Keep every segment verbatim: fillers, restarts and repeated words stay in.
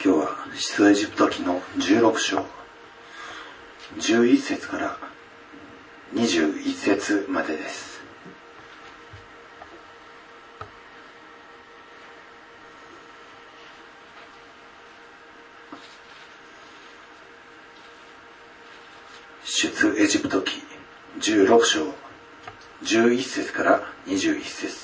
今日は出エジプト記のじゅうろく章じゅういっ節からにじゅういち節までです。出エジプト記じゅうろく章じゅういっ節からにじゅういち節。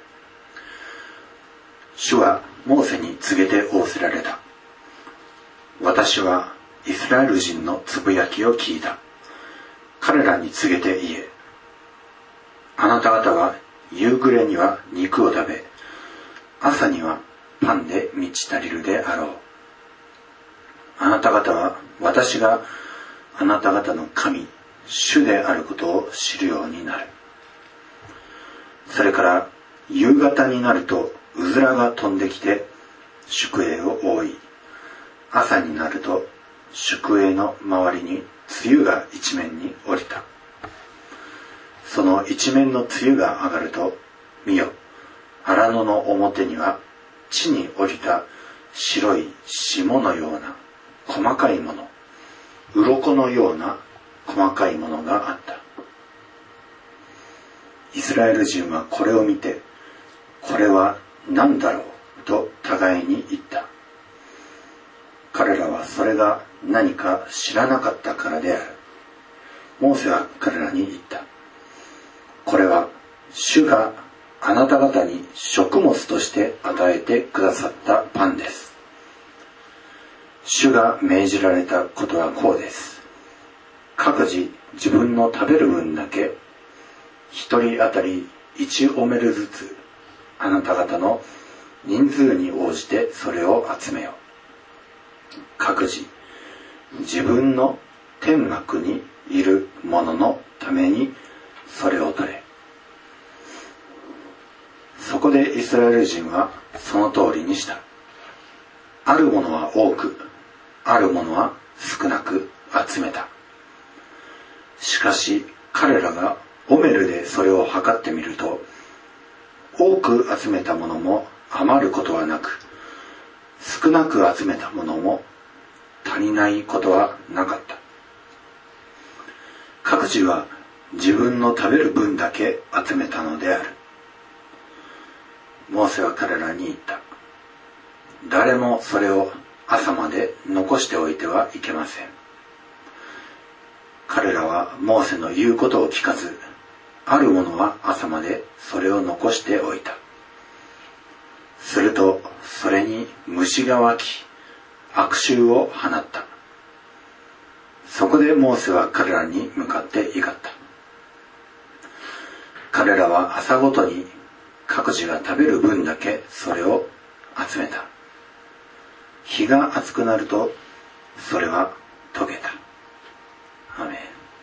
主はモーセに告げて仰せられた。私はイスラエル人のつぶやきを聞いた。彼らに告げて言え。あなた方は夕暮れには肉を食べ、朝にはパンで満ち足りるであろう。あなた方は私があなた方の神、主であることを知るようになる。それから夕方になるとうずらが飛んできて宿営を覆い、朝になると宿営の周りに露が一面に降りた。その一面の露が上がると、見よ、荒野の表には地に降りた白い霜のような細かいもの、鱗のような細かいものがあった。イスラエル人はこれを見て、これは何だろうと互いに言った。彼らはそれが何か知らなかったからである。モーセは彼らに言った。これは主があなた方に食物として与えてくださったパンです。主が命じられたことはこうです。各自自分の食べる分だけ、一人当たり一オメルずつ、あなた方の人数に応じてそれを集めよ。各自自分の天幕にいる者のためにそれを取れ。そこでイスラエル人はその通りにした。あるものは多く、あるものは少なく集めた。しかし彼らがオメルでそれを測ってみると、多く集めたものも余ることはなく、少なく集めたものも足りないことはなかった。各自は自分の食べる分だけ集めたのである。モーセは彼らに言った。誰もそれを朝まで残しておいてはいけません。彼らはモーセの言うことを聞かず、ある者は朝までそれを残しておいた。するとそれに虫が湧き、悪臭を放った。そこでモーセは彼らに向かって怒った。彼らは朝ごとに各自が食べる分だけそれを集めた。日が暑くなるとそれは溶けた。アーメ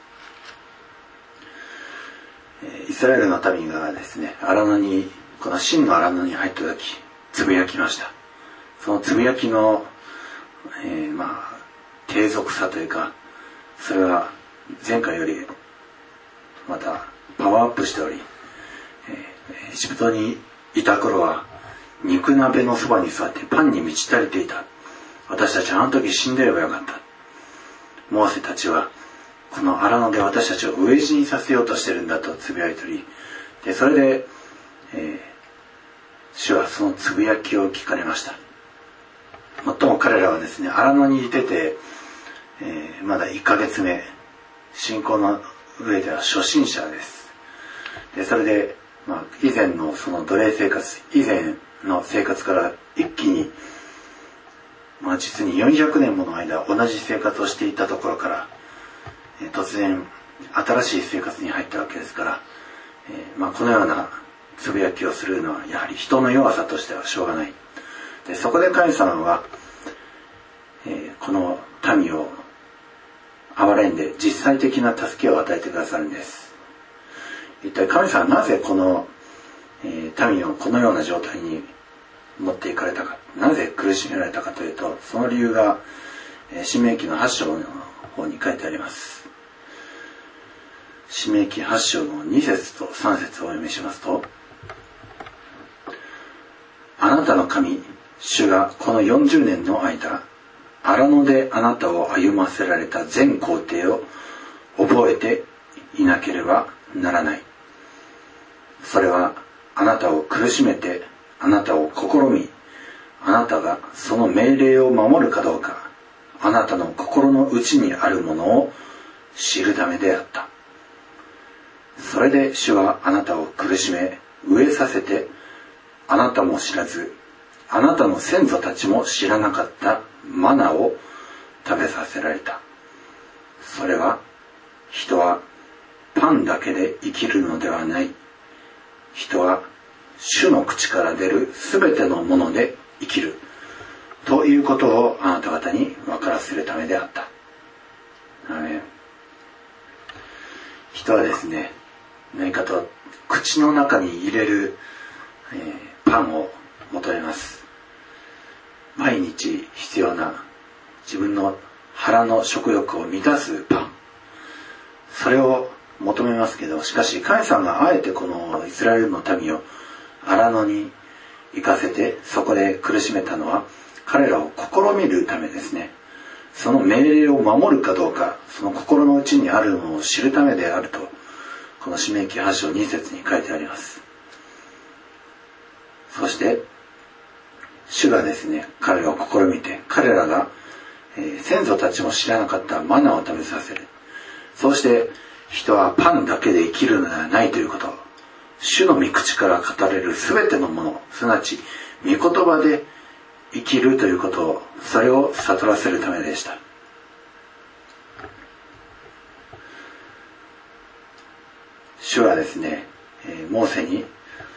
ン。イスラエルの民がですね、荒野に、この真の荒野に入った時、つぶやきました。そのつぶやきの、えー、まあ継続さというか、それは前回よりまたパワーアップしており、えー、エジプトにいた頃は肉鍋のそばに座ってパンに満ち足りていた。私たちはあの時死んでればよかった。モーセたちはこの荒野で私たちを飢え死にさせようとしてるんだとつぶやいており、でそれで、えー、主はそのつぶやきを聞かれました。もっとも彼らはですね、荒野にいてて、えー、まだいっかげつめ、信仰の上では初心者です。でそれで、まあ、以前のその奴隷生活、以前の生活から一気に、まあ、実によんひゃくねんもの間同じ生活をしていたところから、えー、突然新しい生活に入ったわけですから、えーまあ、このようなつぶやきをするのはやはり人の弱さとしてはしょうがない。でそこで神様は、えー、この民を憐れんで実際的な助けを与えてくださるんです。一体神様はなぜこの、えー、民をこのような状態に持っていかれたか、なぜ苦しめられたかというと、その理由が、えー、申命記のはち章の方に書いてあります。申命記はち章のに節とさん節をお読みしますと、あなたの神主がこのよんじゅうねんの間、荒野であなたを歩ませられた全工程を覚えていなければならない。それはあなたを苦しめて、あなたを試み、あなたがその命令を守るかどうか、あなたの心の内にあるものを知るためであった。それで主はあなたを苦しめ、飢えさせて、あなたも知らず、あなたの先祖たちも知らなかったマナを食べさせられた。それは、人はパンだけで生きるのではない。人は主の口から出るすべてのもので生きる。ということをあなた方に分からせるためであった。アーメン。人はですね、何かと口の中に入れる、えー、パンを求めます。毎日必要な自分の腹の食欲を満たすパン。それを求めますけど、しかし神様があえてこのイスラエルの民を荒野に行かせて、そこで苦しめたのは彼らを試みるためですね。その命令を守るかどうか、その心の内にあるのを知るためであると、この箴記はち章に節に書いてあります。そして主がですね、彼らを試みて、彼らが、えー、先祖たちも知らなかったマナを食べさせる。そうして人はパンだけで生きるのではないということ、主の御口から語れるすべてのもの、すなわち御言葉で生きるということを、それを悟らせるためでした。主はですね、えー、モーセに、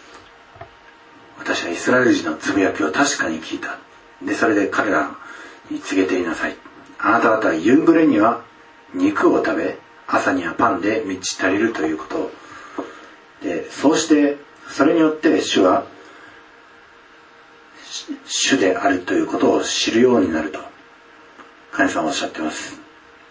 私はイスラエル人のつぶやきを確かに聞いた。で、それで彼らに告げていなさい。あなた方は夕暮れには肉を食べ、朝にはパンで満ち足りるということを。で、そうして、それによって主は、主であるということを知るようになると、神様はおっしゃっています。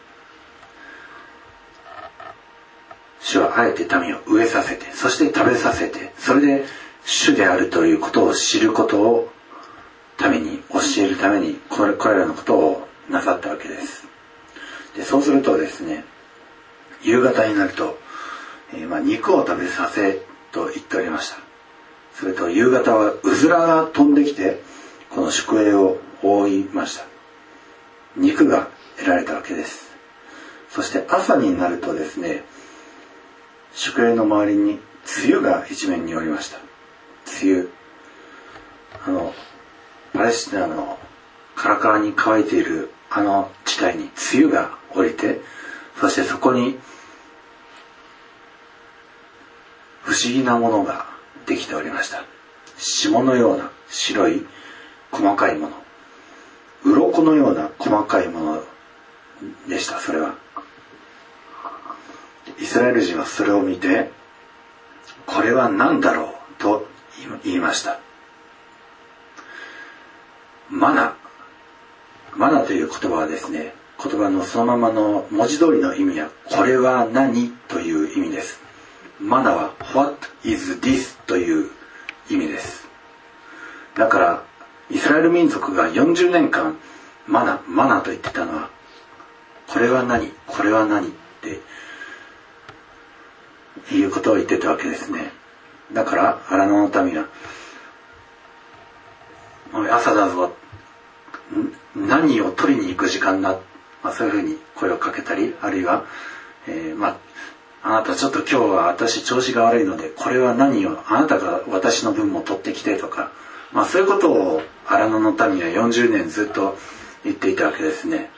主はあえて民を飢えさせて、そして食べさせて、それで主であるということを知ることを民に教えるために、これ、これらのことをなさったわけです。で、そうするとですね、夕方になると、えー、まあ肉を食べさせと言っておりました。それと夕方はうずらが飛んできて、この宿営を覆いました。肉が得られたわけです。そして朝になるとですね、宿営の周りに梅雨が一面におりました。梅雨。あの、パレスチナのカラカラに乾いているあの地帯に梅雨が降りて、そしてそこに不思議なものができておりました。霜のような白い細かいもの。鱗のような細かいものでした、それは。イスラエル人はそれを見て、これは何だろうと言いました。マナ。マナという言葉はですね、言葉のそのままの文字通りの意味は、これは何という意味です。マナは What is this という意味です。だからイスラエル民族がよんじゅうねんかんマナマナと言ってたのは、これは何これは何っていうことを言ってたわけですね。だから荒野の民は、朝だぞ、何を取りに行く時間だ、まあ、そういうふうに声をかけたり、あるいは、えー、まああなたちょっと今日は私調子が悪いので、これは何を、あなたが私の分も取ってきてとか、まあそういうことを荒野の民はよんじゅうねんずっと言っていたわけですね。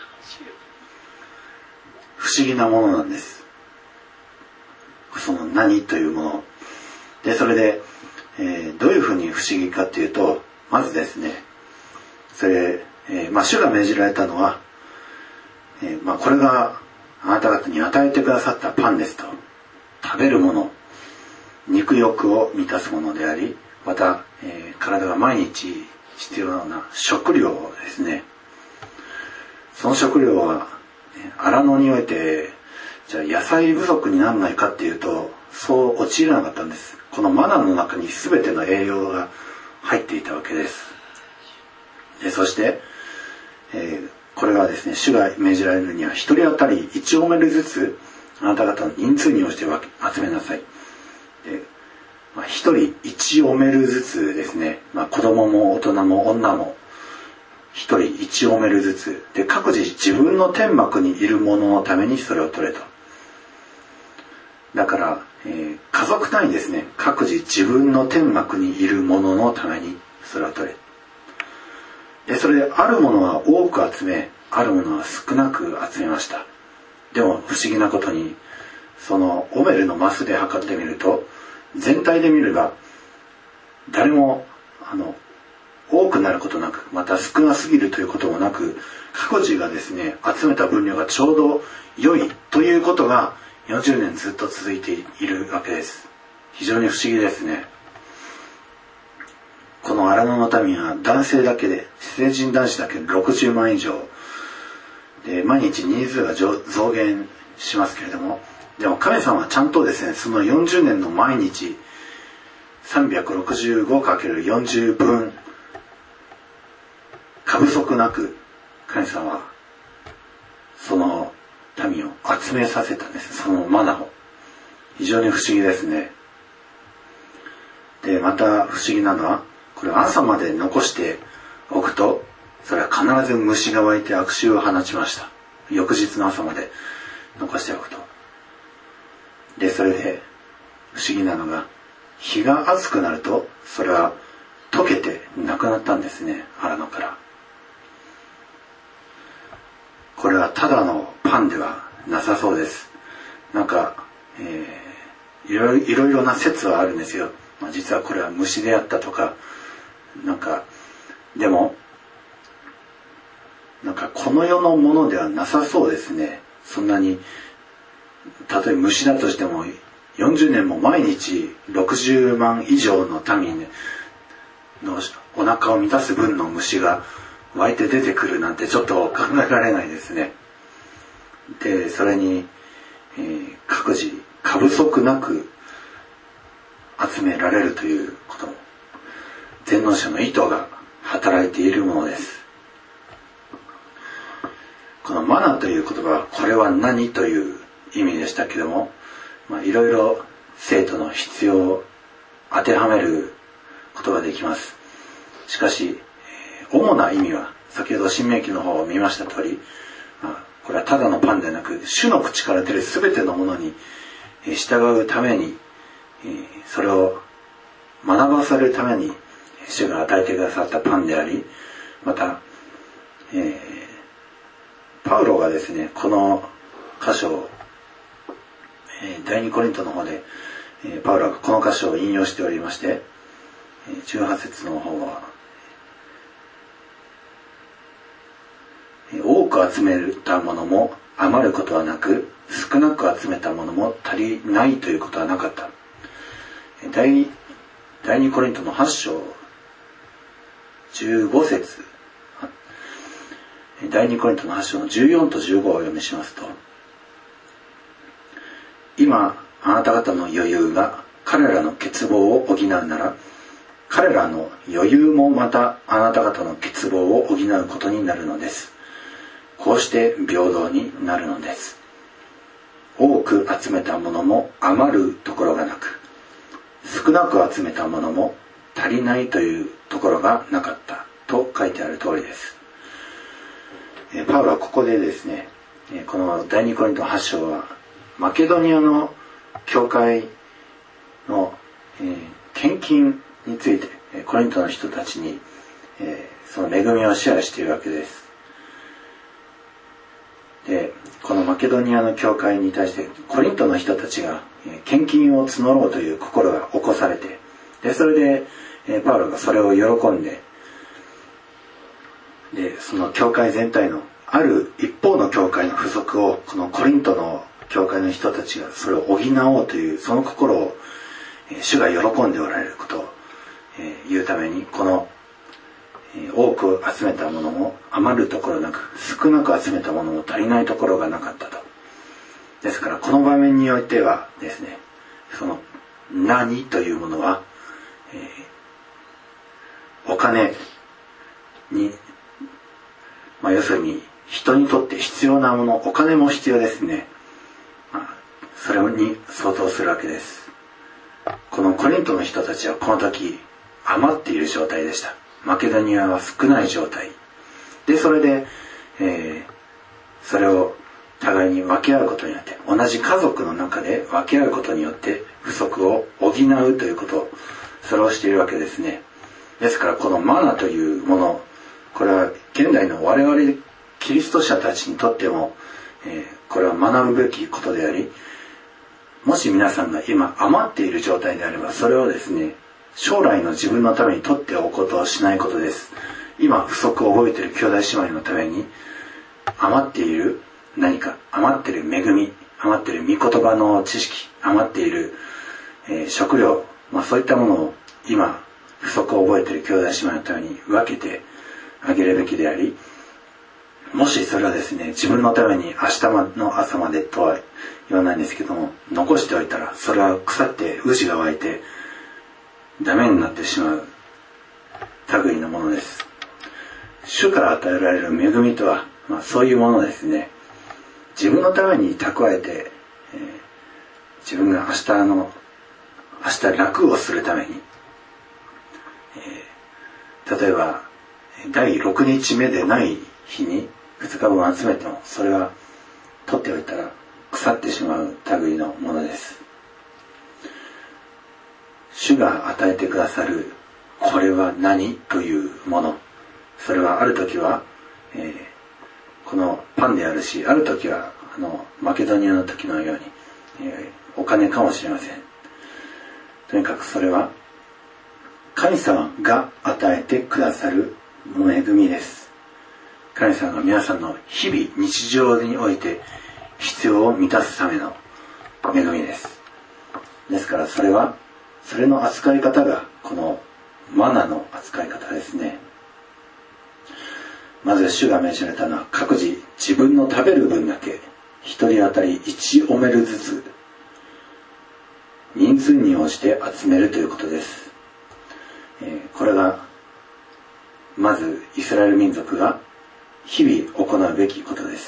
不思議なものなんです。その何というもの。で、それで、えー、どういうふうに不思議かっていうと、まずですね、それ、えー、まあ主が命じられたのは、えー、まあこれが、あなた方に与えてくださったパンですと。食べるもの、肉欲を満たすものであり、また、えー、体が毎日必要な食料ですね。その食料は、荒野において、じゃあ野菜不足にならないかっていうと、そう陥らなかったんです。このマナの中に全ての栄養が入っていたわけです。 でそして、えー、これはですね、主が命じられるには一人当たりいちオメルずつあなた方の人数に応じて集めなさい。で、まあ、一人いちオメルずつですね、まあ、子供も大人も女も一人いちオメルずつで、各自自分の天幕にいる者のためにそれを取れと。だから、えー、家族単位ですね、各自自分の天幕にいる者のためにそれを取れ。でそれであるものは多く集め、あるものは少なく集めました。でも不思議なことに、そのオメルのマスで測ってみると、全体で見れば誰もあの多くなることなく、また少なすぎるということもなく、各自がですね集めた分量がちょうど良いということがよんじゅうねんずっと続いているわけです。非常に不思議ですね。この荒野の民は男性だけで、成人男子だけでろくじゅうまん以上で、毎日人数が増減しますけれども、でも神様はちゃんとですね、そのよんじゅうねんの毎日 さんびゃくろくじゅうごかけるよんじゅう 分過不足なく神様はその民を集めさせたんです。そのマナを。非常に不思議ですね。でまた不思議なのは、これ朝まで残しておくと、それは必ず虫が湧いて悪臭を放ちました。翌日の朝まで残しておくと。でそれで不思議なのが、日が暑くなるとそれは溶けてなくなったんですね、荒野から。これはただのパンではなさそうです。なんか、えー、いろいろいろいろな説はあるんですよ。まあ、実はこれは虫であったとか、なんかでもなんかこの世のものではなさそうですね。そんなに、たとえ虫だとしてもよんじゅうねんも毎日ろくじゅうまん以上の民のお腹を満たす分の虫が湧いて出てくるなんてちょっと考えられないですね。でそれに、えー、各自過不足なく集められるということも、全能者の意図が働いているものです。このマナという言葉は、これは何という意味でしたけども、まあ、いろいろ生徒の必要を当てはめることができます。しかし、えー、主な意味は先ほど新明記の方を見ました通り、まあ、これはただのパンではなく、主の口から出るすべてのものに従うために、えー、それを学ばされるために主が与えてくださったパンであり、また、えー、パウロがですね、この箇所を、えー、第二コリントの方で、えー、パウロがこの箇所を引用しておりまして、じゅうはち節の方は、多く集めたものも余ることはなく、少なく集めたものも足りないということはなかった。第第二コリントのはち章じゅうご節、第二コリントのはち章のじゅうよんとじゅうごをお読みしますと、今あなた方の余裕が彼らの欠乏を補うなら、彼らの余裕もまたあなた方の欠乏を補うことになるのです。こうして平等になるのです。多く集めたものも余るところがなく、少なく集めたものも足りないというところがなかったと書いてある通りです。パウロはここでですね、この第二コリントのはち章はマケドニアの教会の献金についてコリントの人たちにその恵みをシェアしているわけです。で、このマケドニアの教会に対してコリントの人たちが献金を募ろうという心が起こされて、でそれでパウロがそれを喜んで、でその教会全体のある一方の教会の不足をこのコリントの教会の人たちがそれを補おうというその心を主が喜んでおられることを言うために、この多く集めたものも余るところなく、少なく集めたものも足りないところがなかったと。ですからこの場面においてはですね、その何というものは、えー、お金にまあ、要するに人にとって必要なもの、お金も必要ですね。まあ、それに相当するわけです。このコリントの人たちはこの時余っている状態でした。マケドニアは少ない状態で、それで、えー、それを互いに分け合うことによって、同じ家族の中で分け合うことによって不足を補うということを、それをしているわけですね。ですからこのマナというもの、これは現代の我々キリスト者たちにとっても、えー、これは学ぶべきことであり、もし皆さんが今余っている状態であれば、それをですね、将来の自分のために取っておくことをしないことです。今不足を覚えている兄弟姉妹のために、余っている何か、余っている恵み、余っている御言葉の知識、余っている、えー、食料、まあそういったものを今不足を覚えている兄弟姉妹のために分けてあげるべきであり、もしそれはですね、自分のために明日の朝までとは言わないんですけども、残しておいたらそれは腐って蛆が湧いてダメになってしまう類のものです。主から与えられる恵みとは、まあ、そういうものですね。自分のために蓄えて、えー、自分が明日の明日楽をするために、えー、例えばだいろくにちめでない日にふつかぶん集めても、それは取っておいたら腐ってしまう類のものです。主が与えてくださるこれは何というもの、それはある時は、えー、このパンであるし、ある時はあのマケドニアの時のように、えー、お金かもしれません。とにかくそれは神様が与えてくださる恵みです。神様が皆さんの日々日常において必要を満たすための恵みです。ですからそれはそれの扱い方がこのマナの扱い方ですね。まず主が命じられたのは、各自自分の食べる分だけ一人当たりいちオメルずつ人数に応じて集めるということです。えー、これがまずイスラエル民族が日々行うべきことです。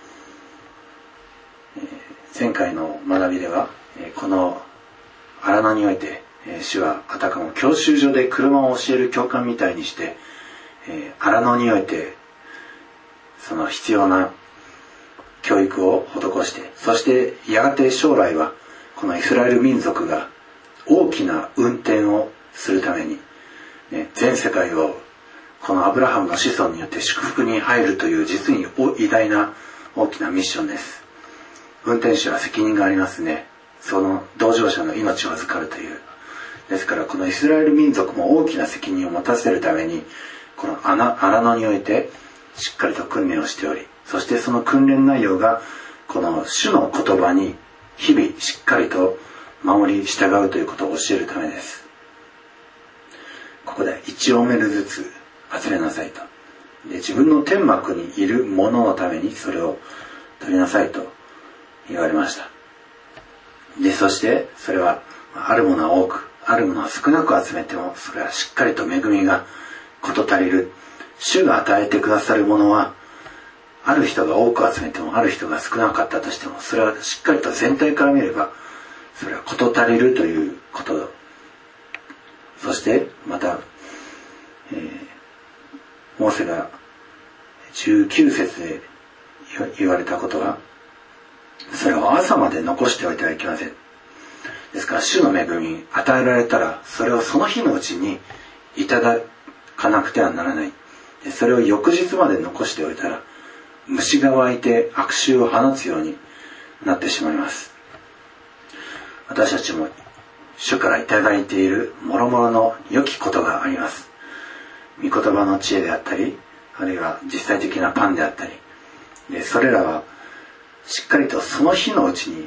えー、前回の学びでは、えー、この荒野において、えー、主はあたかも教習所で車を教える教官みたいにして、えー、荒野においてその必要な教育を施して、そしてやがて将来はこのイスラエル民族が大きな運転をするために、ね、全世界をこのアブラハムの子孫によって祝福に入るという実に偉大な大きなミッションです。運転手は責任がありますね。その同乗者の命を預かるという。ですからこのイスラエル民族も大きな責任を持たせるために、この荒野においてしっかりと訓練をしており、そしてその訓練内容がこの主の言葉に日々しっかりと守り従うということを教えるためです。ここでいちオメルずつ集めなさいと。で、自分の天幕にいるもののためにそれを取りなさいと言われました。で、そしてそれはあるものは多く、あるものは少なく集めても、それはしっかりと恵みがこと足りる。主が与えてくださるものは、ある人が多く集めても、ある人が少なかったとしても、それはしっかりと全体から見れば、それはこと足りるということ。そしてまた、えー、モーセがじゅうきゅう節で言われたことは、それを朝まで残しておいてはいけません。ですから主の恵み与えられたら、それをその日のうちにいただかなくてはならない。それを翌日まで残しておいたら、虫が湧いて悪臭を放つようになってしまいます。私たちも主からいただいている諸々の良きことがあります。御言葉の知恵であったり、あるいは実際的なパンであったり、でそれらはしっかりとその日のうちに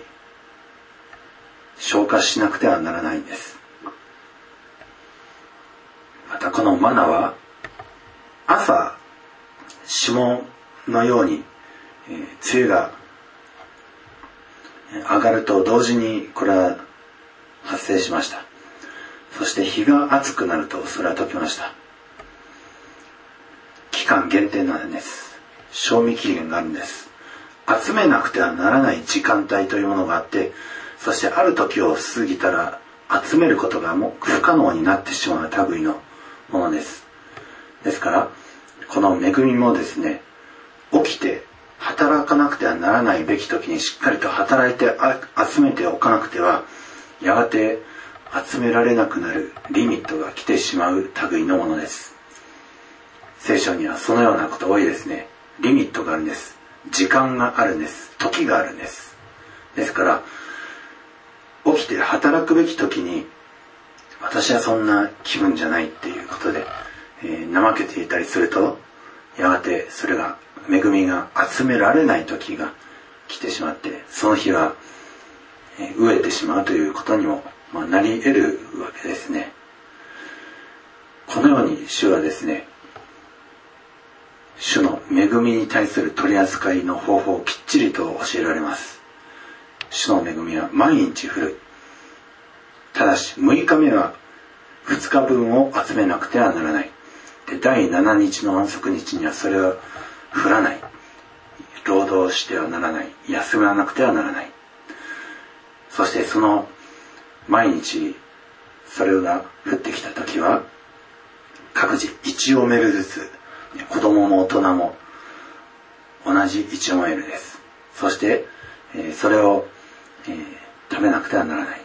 消化しなくてはならないんです。またこのマナは朝霜のように、えー、梅雨が上がると同時にこれは発生しました。そして日が暑くなるとそれは溶けました。期間限定なんです。 賞味期限があるんです。集めなくてはならない時間帯というものがあって、そしてある時を過ぎたら集めることがもう不可能になってしまう類のものです。ですからこの恵みもですね、起きて働かなくてはならないべき時にしっかりと働いて集めておかなくては、やがて集められなくなるリミットが来てしまう類のものです。聖書にはそのようなこと多いですね。リミットがあるんです。時間があるんです。時があるんです。ですから起きて働くべき時に私はそんな気分じゃないっていうことで、えー、怠けていたりすると、やがてそれが恵みが集められない時が来てしまって、その日は、えー、飢えてしまうということにも、まあ、なり得るわけですね。このように主はですね、主の恵みに対する取り扱いの方法をきっちりと教えられます。主の恵みは毎日降る。ただしむいかめはふつかぶんを集めなくてはならない。で、だいななにちの安息日にはそれは降らない。労働してはならない。休まなくてはならない。そしてその毎日それが降ってきた時は各自いちオメルずつ、子供も大人も同じいちオメルです。そして、えー、それを、えー、食べなくてはならない。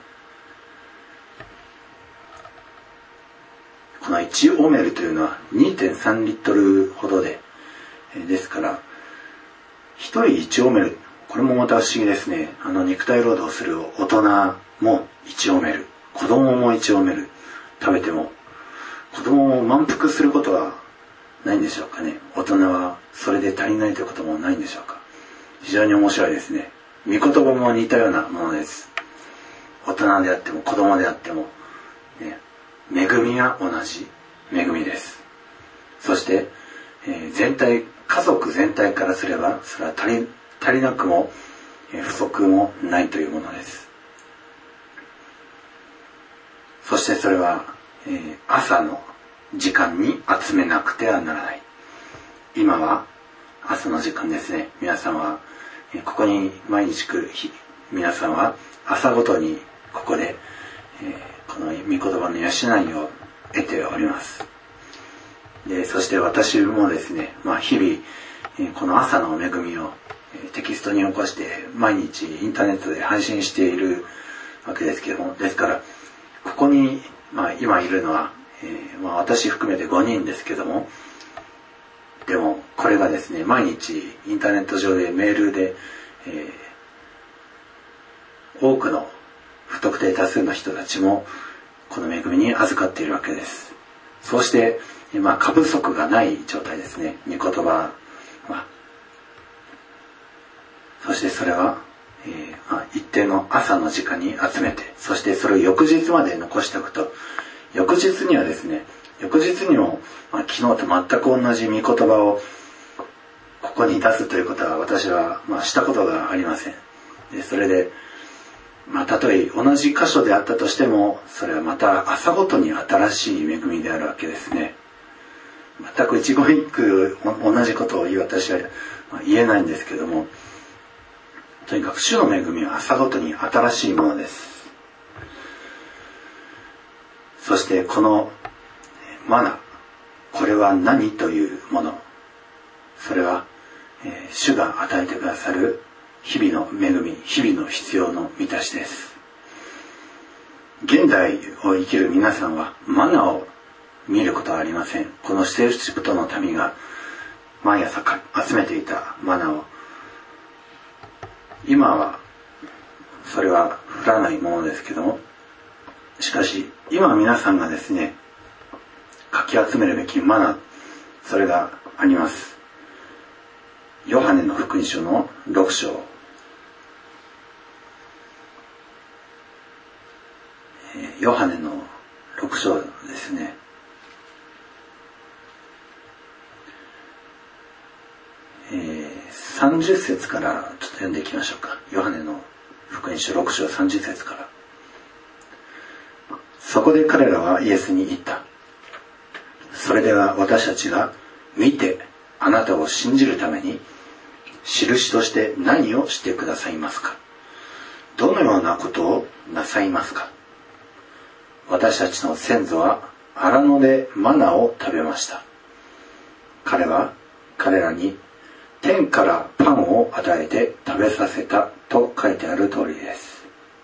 このいちオメルというのは にてんさんリットルほどで、えー、ですからひとりいちオメル、これもまた不思議ですね。あの肉体労働する大人もいちオメル、子供もいちオメル食べても、子供も満腹することはないんでしょうかね。大人はそれで足りないということもないんでしょうか。非常に面白いですね。御言葉も似たようなものです。大人であっても子供であっても、ね、恵みは同じ恵みです。そして、えー、全体家族全体からすればそれは足り、足りなくも、えー、不足もないというものです。そしてそれは、えー、朝の時間に集めなくてはならない。今は朝の時間ですね。皆さんはここに毎日来る日、皆さんは朝ごとにここで、えー、この御言葉の養いを得ております。で、そして私もですね、まあ、日々、えー、この朝の恵みを、えー、テキストに起こして毎日インターネットで配信しているわけですけども、ですからここに、まあ、今いるのはえーまあ、私含めてごにんですけども、でもこれがですね、毎日インターネット上でメールで、えー、多くの不特定多数の人たちもこの恵みに預かっているわけです。そうして、まあ、過不足がない状態ですね、御言葉は。そしてそれは、えーまあ、一定の朝の時間に集めて、そしてそれを翌日まで残しておくと、翌日にはですね、翌日にも、まあ、昨日と全く同じ御言葉をここに出すということは私は、まあ、したことがありません。で、それで、まあ、たとえ同じ箇所であったとしても、それはまた朝ごとに新しい恵みであるわけですね。全く一言一句同じことを言う私は言えないんですけども、とにかく主の恵みは朝ごとに新しいものです。そしてこのマナ、これは何というもの、それは、えー、主が与えてくださる日々の恵み、日々の必要の満たしです。現代を生きる皆さんはマナを見ることはありません。このセーフシプトの民が毎朝集めていたマナを、今はそれは降らないものですけども、しかし今皆さんがですね、かき集めるべきマナ、それがあります。ヨハネの福音書のろく章、えー、ヨハネのろく章ですね。えー、さんじゅっ節からちょっと読んでいきましょうか。ヨハネの福音書ろく章さんじゅっ節から。そこで彼らはイエスに言った。それでは私たちが見てあなたを信じるために印として何をしてくださいますか？どのようなことをなさいますか？私たちの先祖は荒野でマナを食べました。彼は彼らに天からパンを与えて食べさせたと書いてある通りです。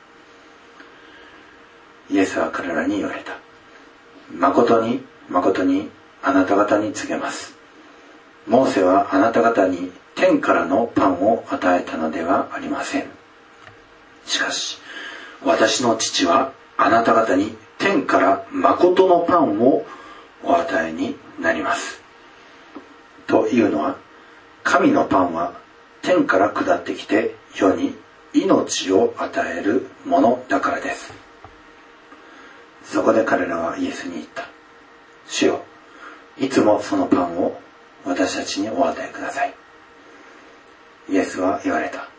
イエスは彼らに言われた。誠に誠にあなた方に告げます。モーセはあなた方に天からのパンを与えたのではありません。しかし私の父はあなた方に天から誠のパンをお与えになります。というのは、神のパンは天から下ってきて世に命を与えるものだからです。そこで彼らはイエスに言った。主よ、いつもそのパンを私たちにお与えください。イエスは言われた。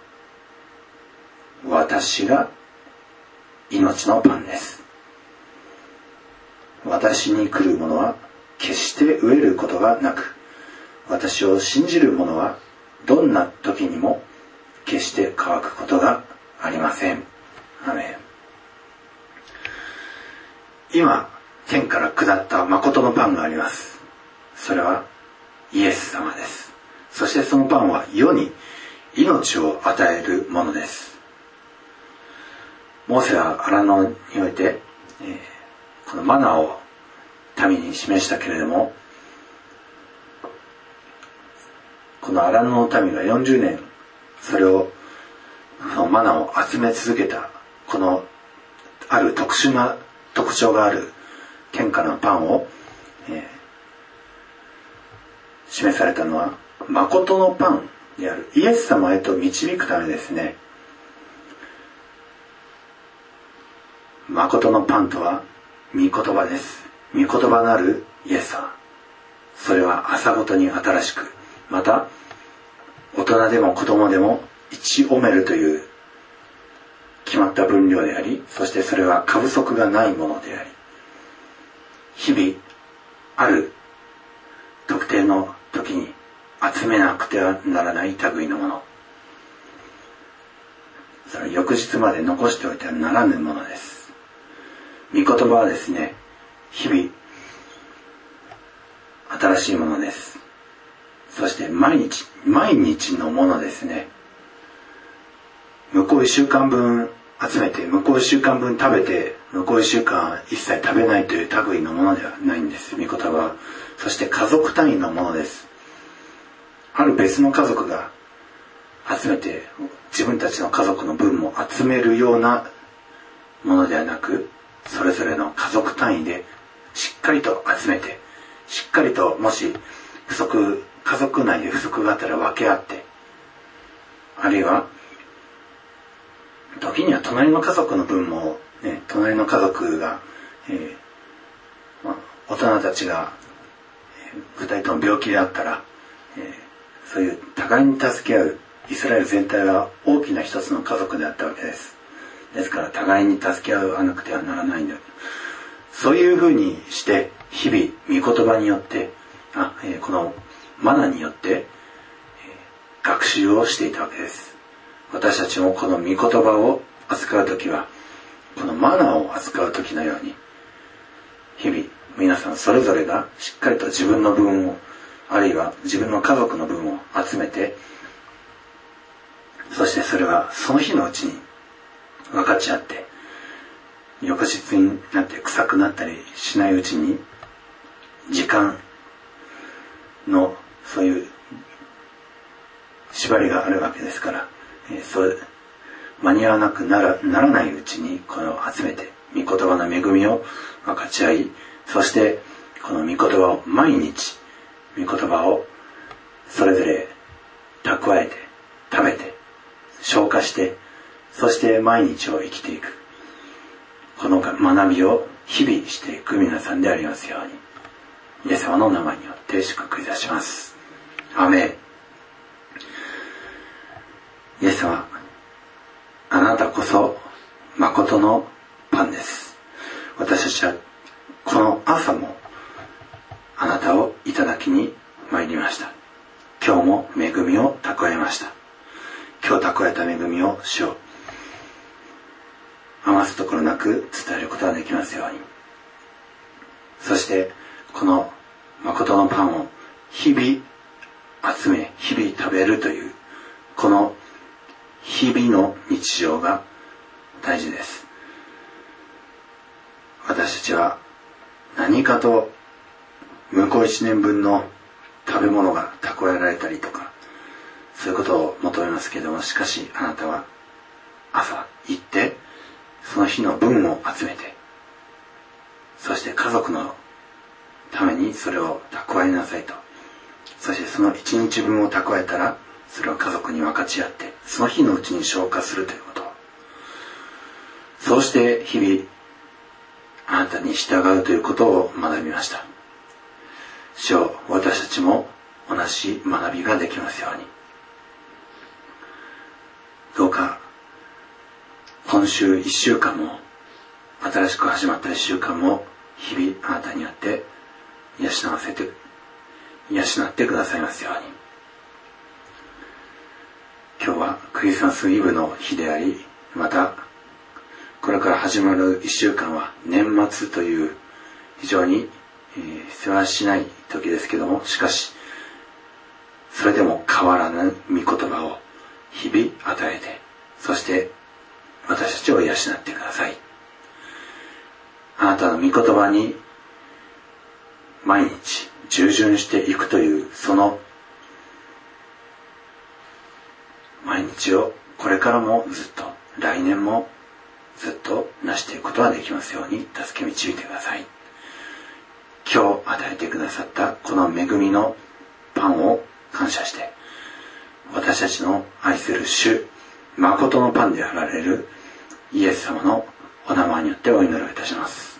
私が命のパンです。私に来る者は決して飢えることがなく、私を信じる者はどんな時にも決して乾くことがありません。アメン。今、天から下った誠のパンがあります。それはイエス様です。そしてそのパンは世に命を与えるものです。モーセは荒野において、えー、このマナを民に示したけれども、この荒野の民がよんじゅうねんそれをそのマナを集め続けた、このある特殊な特徴がある天からのパンを、えー、示されたのは誠のパンであるイエス様へと導くためですね。誠のパンとは御言葉です。御言葉なるイエス様。それは朝ごとに新しく、また大人でも子供でもいちオメルという決まった分量であり、そしてそれは過不足がないものであり、日々ある特定の時に集めなくてはならない類のもの、それは翌日まで残しておいてはならぬものです。御言葉はですね、日々新しいものです。そして毎日毎日のものですね。向こう一週間分集めて、向こう一週間分食べて、向こう一週間一切食べないという類のものではないんです。御言葉は。そして家族単位のものです。ある別の家族が集めて、自分たちの家族の分も集めるようなものではなく、それぞれの家族単位でしっかりと集めて、しっかりともし不足、家族内で不足があったら分け合って、あるいは時には隣の家族の分も、ね、隣の家族が、えーまあ、大人たちが、えー、ふたりとも病気であったら、えー、そういう互いに助け合うイスラエル全体は大きな一つの家族であったわけです。ですから互いに助け合わなくてはならないんだ。そういうふうにして日々御言葉によってあ、えー、このマナによって、えー、学習をしていたわけです。私たちもこの御言葉を扱うときはこのマナを扱うときのように日々皆さんそれぞれがしっかりと自分の分をあるいは自分の家族の分を集めて、そしてそれはその日のうちに分かち合って、翌日になって臭くなったりしないうちに時間のそういう縛りがあるわけですから、えー、そう間に合わなくなら、ならないうちにこれを集めて御言葉の恵みを分かち合い、そしてこの御言葉を毎日御言葉をそれぞれ蓄えて食べて消化して、そして毎日を生きていく、この学びを日々していく皆さんでありますように、イエス様の名前によって祝福いたします。アメン。イエス様、あなたこそ誠のパンです。私たちはこの朝もあなたをいただきに参りました。 今日も恵みを蓄えました。今日蓄えた恵みを主よ、余すところなく伝えることができますように。そしてこの誠のパンを日々集め、日々食べるというこの日々の日常が大事です。私たちは何かと向こう一年分の食べ物が蓄えられたりとか、そういうことを求めますけれども、しかしあなたは朝行ってその日の分を集めて、そして家族のためにそれを蓄えなさいと。そしてその一日分を蓄えたらそれを家族に分かち合って、その日のうちに消化するということ。そうして日々あなたに従うということを学びました。主よ、私たちも同じ学びができますように。どうか今週一週間も、新しく始まった一週間も日々あなたによって養わせて養ってくださいますように。今日はクリスマスイブの日であり、またこれから始まる一週間は年末という非常に、えー、世話しない時ですけども、しかしそれでも変わらぬ御言葉を日々与えて、そして私たちを養ってください。あなたの御言葉に毎日従順していくという、その毎日をこれからもずっと、来年もずっと成していくことができますように助け導いてください。今日与えてくださったこの恵みのパンを感謝して、私たちの愛する主、誠のパンであられるイエス様のお名前によってお祈りをいたします。